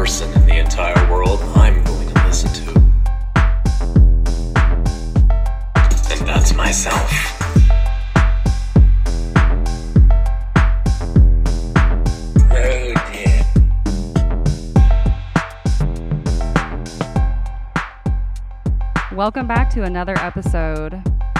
person in the entire world I'm going to listen to. And that's myself. Oh dear. Welcome back to another episode.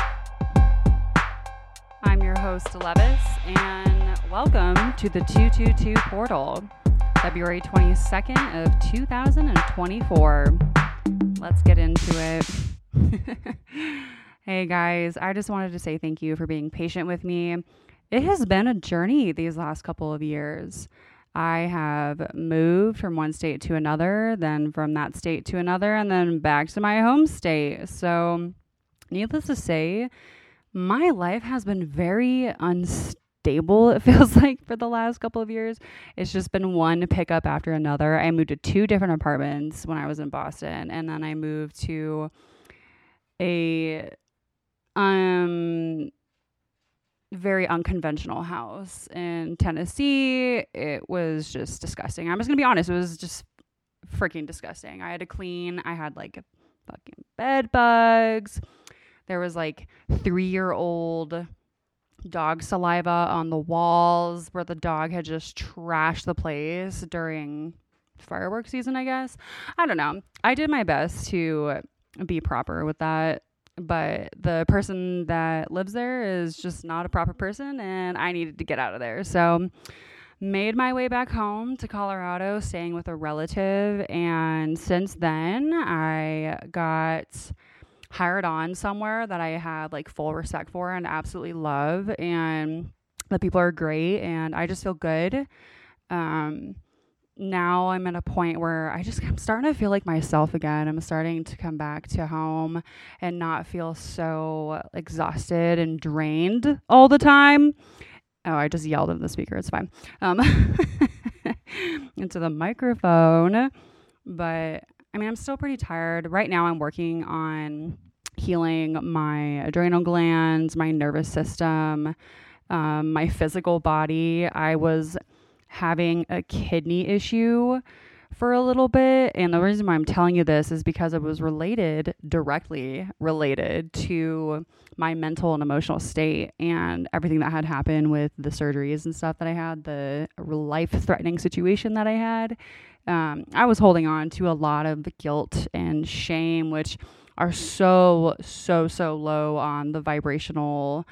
I'm your host, Levis, and welcome to the 222 portal, February 22nd of 2024. Let's get into it. Hey guys, I just wanted to say thank you for being patient with me. It has been a journey these last couple of years. I have moved from one state to another, then from that state to another, and then back to my home state. So, needless to say, my life has been very unstable, it feels like, for the last couple of years. It's just been one pickup after another. I moved to 2 different apartments when I was in Boston, and then I moved to a very unconventional house in Tennessee. It was just disgusting. I'm just gonna be honest, it was just freaking disgusting. I had to clean. I had like fucking bed bugs. There was like 3-year-old dog saliva on the walls where the dog had just trashed the place during fireworks season, I guess. I don't know. I did my best to be proper with that, but the person that lives there is just not a proper person, and I needed to get out of there. So made my way back home to Colorado, staying with a relative, and since then I got hired on somewhere that I had like full respect for and absolutely love, and the people are great, and I just feel good. Now I'm at a point where I'm starting to feel like myself again. I'm starting to come back to home and not feel so exhausted and drained all the time. Oh, I just yelled into the speaker. It's fine. Into the microphone. But I mean, I'm still pretty tired. Right now I'm working on healing my adrenal glands, my nervous system, my physical body. I was having a kidney issue for a little bit, and the reason why I'm telling you this is because it was directly related to my mental and emotional state and everything that had happened with the surgeries and stuff that I had, the life-threatening situation that I had. I was holding on to a lot of guilt and shame, which are so low on the vibrational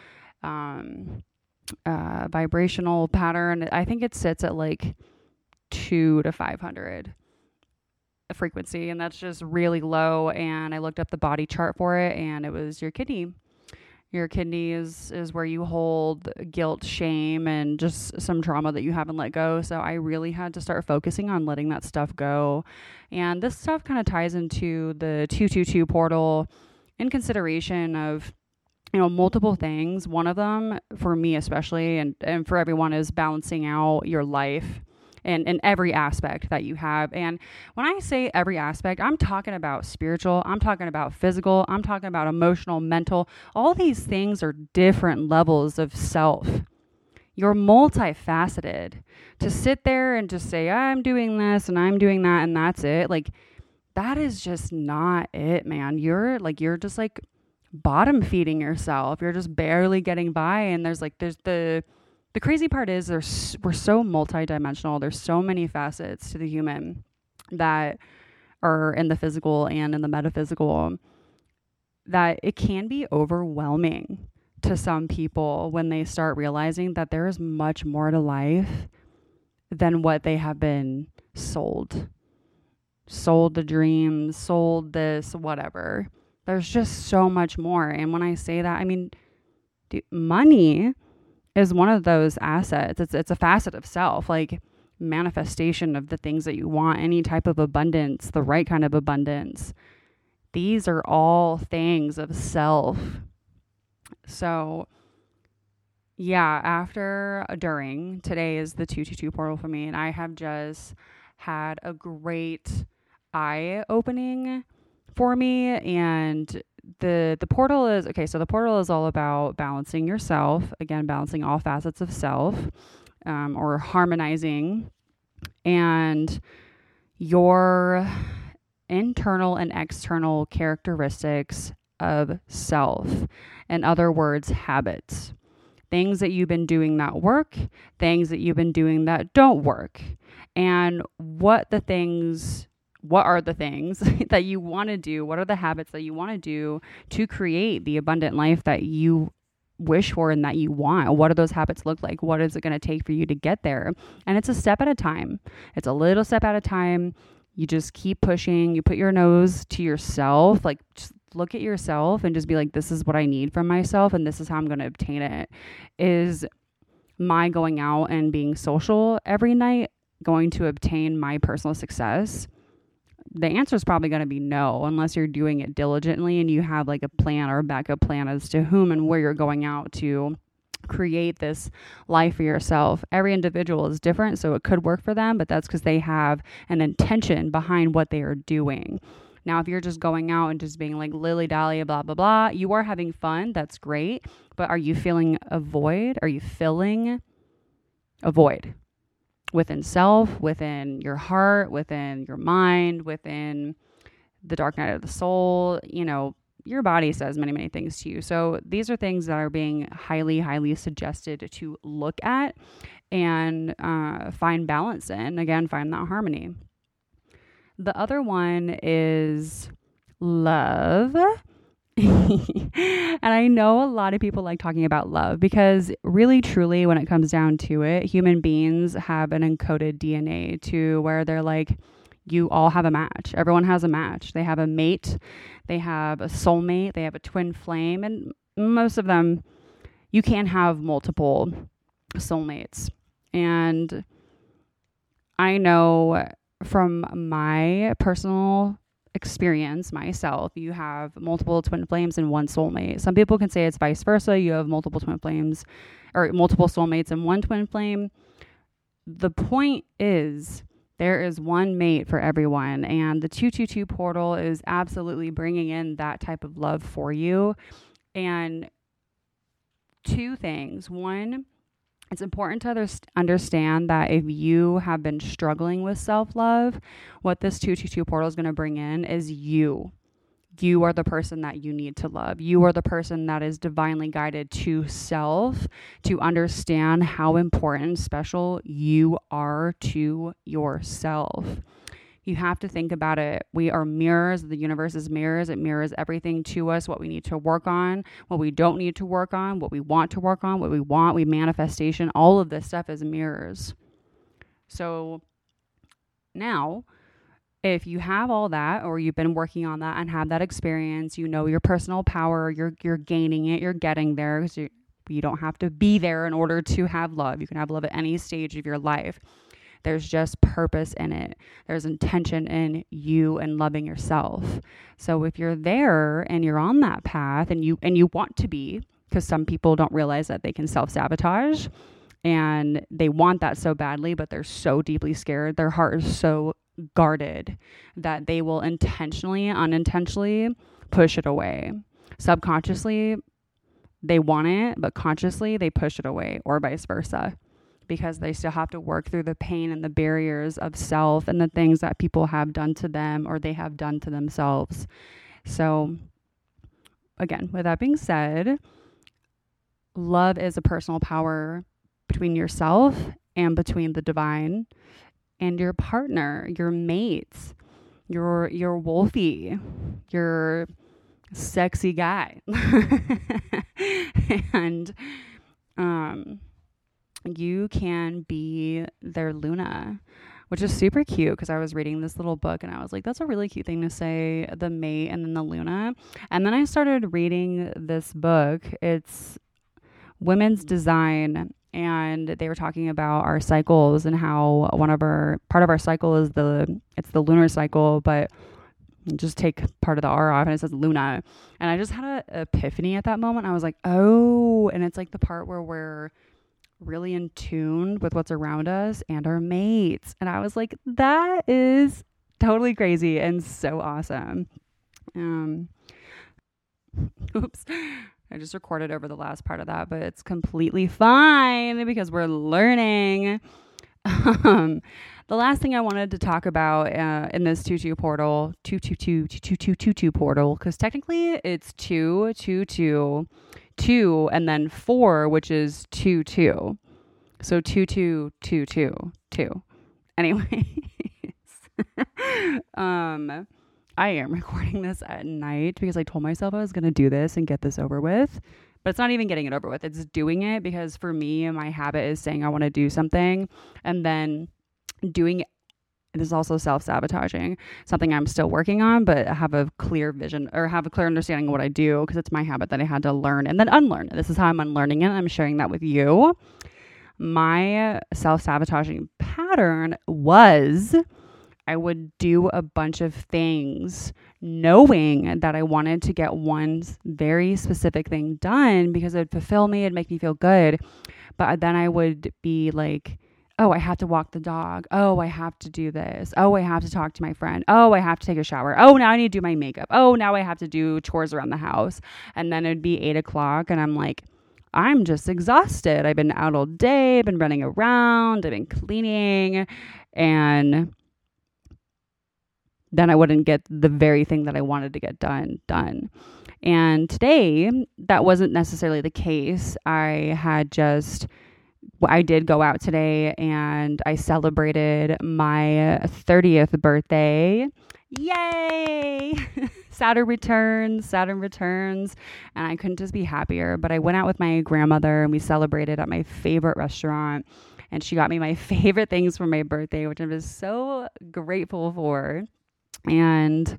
pattern. I think it sits at like 200 to 500 frequency, and that's just really low. And I looked up the body chart for it, and it was your kidney. Your kidney is where you hold guilt, shame, and just some trauma that you haven't let go. So I really had to start focusing on letting that stuff go. And this stuff kind of ties into the 222 portal in consideration of, multiple things. One of them, for me especially, and for everyone, is balancing out your life and in every aspect that you have. And when I say every aspect, I'm talking about spiritual, I'm talking about physical, I'm talking about emotional, mental. All these things are different levels of self. You're multifaceted. To sit there and just say, I'm doing this and I'm doing that and that's it, like, that is just not it, man. You're just like bottom feeding yourself. You're just barely getting by. And there's the crazy part is we're so multidimensional. There's so many facets to the human that are in the physical and in the metaphysical that it can be overwhelming to some people when they start realizing that there is much more to life than what they have been sold the dreams, sold this, whatever. There's just so much more. And when I say that, I mean, money is one of those assets. It's a facet of self, like manifestation of the things that you want, any type of abundance, the right kind of abundance. These are all things of self. So yeah, during, today is the 222 portal for me, and I have just had a great eye-opening for me. And the portal is, okay, so the portal is all about balancing yourself, again, balancing all facets of self, or harmonizing. And your internal and external characteristics of self. In other words, habits. Things that you've been doing that work, things that you've been doing that don't work. And what are the things that you want to do? What are the habits that you want to do to create the abundant life that you wish for and that you want? What do those habits look like? What is it going to take for you to get there? And it's a step at a time. It's a little step at a time. You just keep pushing. You put your nose to yourself, like just look at yourself and just be like, this is what I need from myself and this is how I'm going to obtain it. Is my going out and being social every night going to obtain my personal success? The answer is probably going to be no, unless you're doing it diligently and you have like a plan or a backup plan as to whom and where you're going out to create this life for yourself. Every individual is different, so it could work for them, but that's because they have an intention behind what they are doing. Now, if you're just going out and just being like lily-dally, blah, blah, blah, you are having fun. That's great. But are you feeling a void? Are you filling a void within self, within your heart, within your mind, within the dark night of the soul? You know, your body says many, many things to you. So these are things that are being highly, highly suggested to look at and find balance in. Again, find that harmony. The other one is love. And I know a lot of people like talking about love because really, truly, when it comes down to it, human beings have an encoded DNA to where they're like, you all have a match. Everyone has a match. They have a mate. They have a soulmate. They have a twin flame. And most of them, you can have multiple soulmates. And I know from my personal experience myself, you have multiple twin flames and one soulmate. Some people can say it's vice versa. You have multiple twin flames or multiple soulmates and one twin flame. The point is there is one mate for everyone, and the 222 portal is absolutely bringing in that type of love for you. And two things. One, it's important to understand that if you have been struggling with self-love, what this 222 portal is going to bring in is you. You are the person that you need to love. You are the person that is divinely guided to self, to understand how important and special you are to yourself. You have to think about it. We are mirrors. The universe is mirrors. It mirrors everything to us, what we need to work on, what we don't need to work on, what we want to work on, what we want, manifestation. All of this stuff is mirrors. So now, if you have all that, or you've been working on that and have that experience, you know your personal power, you're gaining it, you're getting there, because you don't have to be there in order to have love. You can have love at any stage of your life. There's just purpose in it. There's intention in you and loving yourself. So if you're there and you're on that path and you want to be, because some people don't realize that they can self-sabotage and they want that so badly, but they're so deeply scared. Their heart is so guarded that they will intentionally, unintentionally push it away. Subconsciously, they want it, but consciously they push it away, or vice versa, because they still have to work through the pain and the barriers of self and the things that people have done to them or they have done to themselves. So again, with that being said, love is a personal power between yourself and between the divine and your partner, your mates, your wolfie, your sexy guy. And you can be their Luna, which is super cute, because I was reading this little book and I was like, that's a really cute thing to say, the mate and then the Luna. And then I started reading this book. It's Women's Design, and they were talking about our cycles and how part of our cycle is the lunar cycle, but just take part of the R off and it says Luna. And I just had an epiphany at that moment. I was like, oh, and it's like the part where we're really in tune with what's around us and our mates. And I was like, that is totally crazy and so awesome. Oops. I just recorded over the last part of that, but it's completely fine because we're learning. The last thing I wanted to talk about in this 2-2 portal, 2-2-2 portal, because technically it's 2-2-2, 2, and then 4, which is 2-2. So 2-2-2-2, 2. Anyways, I am recording this at night because I told myself I was going to do this and get this over with. But it's not even getting it over with. It's doing it because for me, my habit is saying I want to do something and then doing it. This is also self-sabotaging, something I'm still working on, but I have a clear vision or have a clear understanding of what I do because it's my habit that I had to learn and then unlearn. This is how I'm unlearning it. I'm sharing that with you. My self-sabotaging pattern was I would do a bunch of things knowing that I wanted to get one very specific thing done because it would fulfill me, it'd make me feel good. But then I would be like, oh, I have to walk the dog. Oh, I have to do this. Oh, I have to talk to my friend. Oh, I have to take a shower. Oh, now I need to do my makeup. Oh, now I have to do chores around the house. And then it'd be 8 o'clock and I'm like, I'm just exhausted. I've been out all day, I've been running around, I've been cleaning, and then I wouldn't get the very thing that I wanted to get done. And today, that wasn't necessarily the case. I did go out today and I celebrated my 30th birthday. Yay! Saturn returns. And I couldn't just be happier. But I went out with my grandmother and we celebrated at my favorite restaurant. And she got me my favorite things for my birthday, which I was so grateful for. And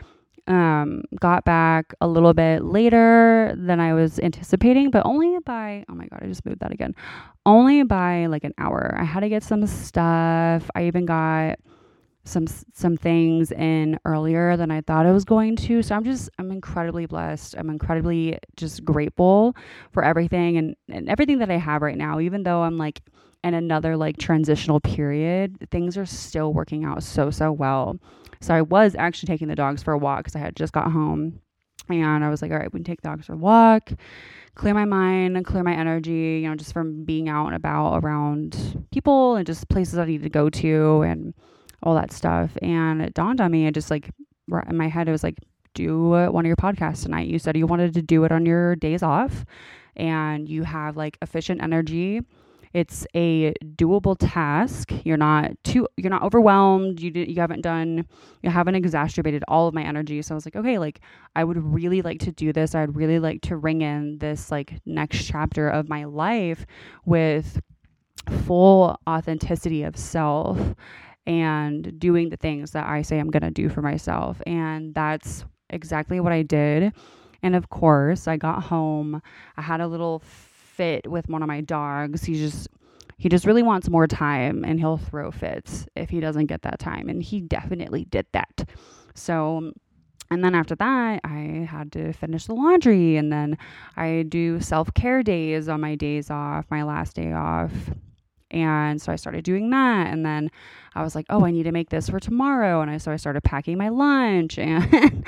got back a little bit later than I was anticipating, but only by, oh my God, I just moved that again. Only by like an hour. I had to get some stuff. I even got some things in earlier than I thought I was going to. So I'm incredibly blessed. I'm incredibly just grateful for everything and everything that I have right now, even though I'm like in another like transitional period, things are still working out so well. So I was actually taking the dogs for a walk because I had just got home and I was like, all right, we can take the dogs for a walk, clear my mind, clear my energy, just from being out and about around people and just places I need to go to and all that stuff. And it dawned on me, I just like in my head, it was like, do one of your podcasts tonight. You said you wanted to do it on your days off and you have like efficient energy. It's a doable task. You're not overwhelmed. You haven't exacerbated all of my energy. So I was like, okay, like I would really like to do this. I'd really like to ring in this like next chapter of my life with full authenticity of self and doing the things that I say I'm going to do for myself. And that's exactly what I did. And of course, I got home. I had a little fit with one of my dogs. He just really wants more time and he'll throw fits if he doesn't get that time. And he definitely did that. So, and then after that, I had to finish the laundry and then I do self-care days on my days off, my last day off. And so I started doing that. And then I was like, oh, I need to make this for tomorrow. And so I started packing my lunch. And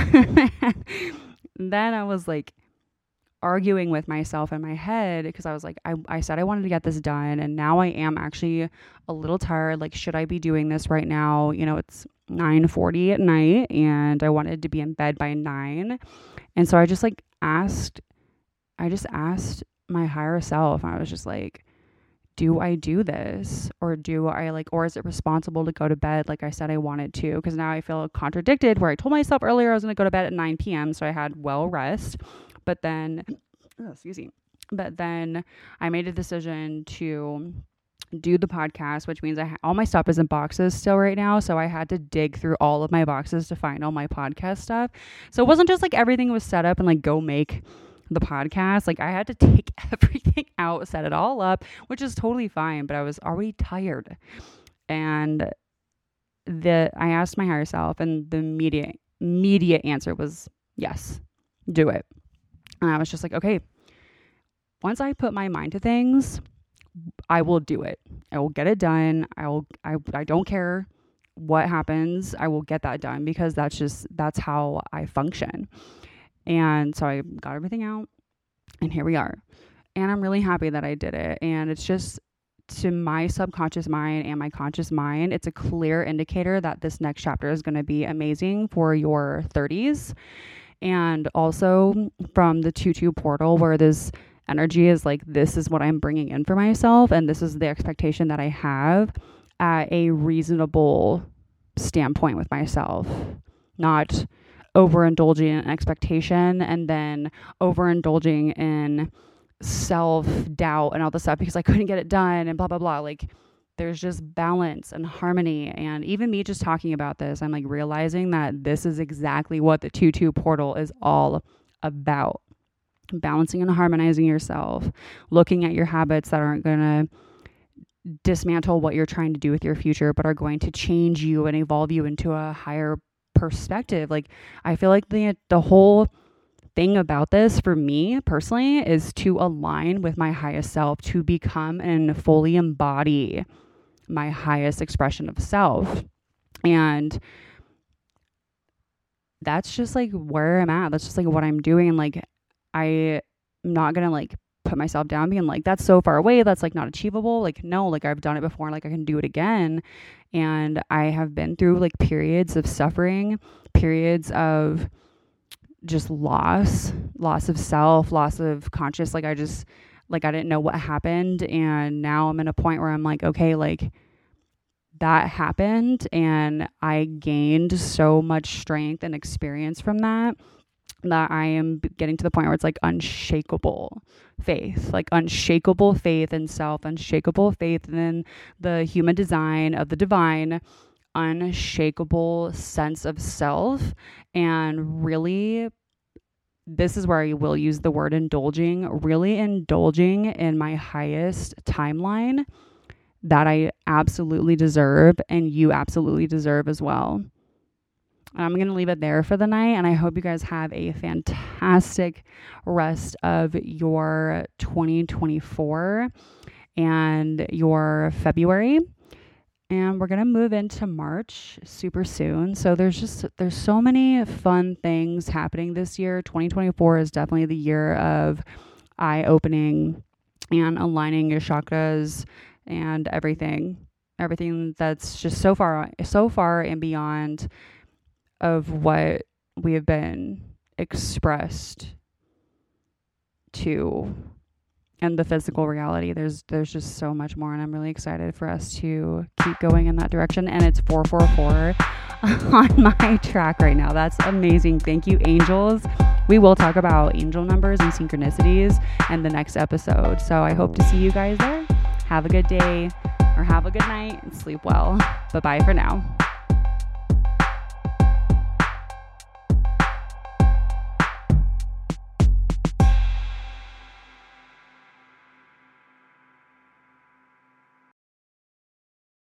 then I was like arguing with myself in my head because I was like, I said I wanted to get this done. And now I am actually a little tired. Like, should I be doing this right now? It's 9:40 at night and I wanted to be in bed by 9. And so I just asked my higher self. I was just like, do I do this or is it responsible to go to bed like I said I wanted to? Because now I feel contradicted where I told myself earlier I was going to go to bed at 9 p.m. So I had well rest. But then I made a decision to do the podcast, which means all my stuff is in boxes still right now. So I had to dig through all of my boxes to find all my podcast stuff. So it wasn't just like everything was set up and like go make the podcast. Like I had to take everything out, set it all up, which is totally fine, but I was already tired. And I asked my higher self and the immediate answer was yes, do it. And I was just like, okay, once I put my mind to things, I will do it. I will get it done. I don't care what happens. I will get that done because that's how I function. And so I got everything out and here we are. And I'm really happy that I did it. And it's just to my subconscious mind and my conscious mind, it's a clear indicator that this next chapter is going to be amazing for your 30s. And also from the 2-2 portal, where this energy is like, this is what I'm bringing in for myself, and this is the expectation that I have at a reasonable standpoint with myself, not overindulging in expectation and then overindulging in self-doubt and all this stuff because I couldn't get it done and blah, blah, blah. Like, there's just balance and harmony. And even me just talking about this, I'm like realizing that this is exactly what the 2-2 portal is all about. Balancing and harmonizing yourself, looking at your habits that aren't going to dismantle what you're trying to do with your future, but are going to change you and evolve you into a higher perspective. Like, I feel like the whole thing about this for me personally is to align with my highest self, to become and fully embody my highest expression of self. And that's just like where I'm at. That's just like what I'm doing. And like, I'm not going to like put myself down being like, that's so far away, that's like not achievable. Like, no, like I've done it before, like I can do it again. And I have been through like periods of suffering, periods of just loss of self, loss of conscious. Like I didn't know what happened. And now I'm in a point where I'm like, okay, like that happened and I gained so much strength and experience from that I am getting to the point where it's like unshakable faith in self, unshakable faith in the human design of the divine, unshakable sense of self. And really, this is where I will use the word really indulging in my highest timeline that I absolutely deserve and you absolutely deserve as well. I'm going to leave it there for the night, and I hope you guys have a fantastic rest of your 2024 and your February. And we're going to move into March super soon. So there's so many fun things happening this year. 2024 is definitely the year of eye-opening and aligning your chakras and everything that's just so far and beyond of what we have been expressed to and the physical reality. There's just so much more, and I'm really excited for us to keep going in that direction. And it's 444 on my track right now. That's amazing. Thank you, angels. We will talk about angel numbers and synchronicities in the next episode. So I hope to see you guys there. Have a good day or have a good night and sleep well. Bye-bye for now.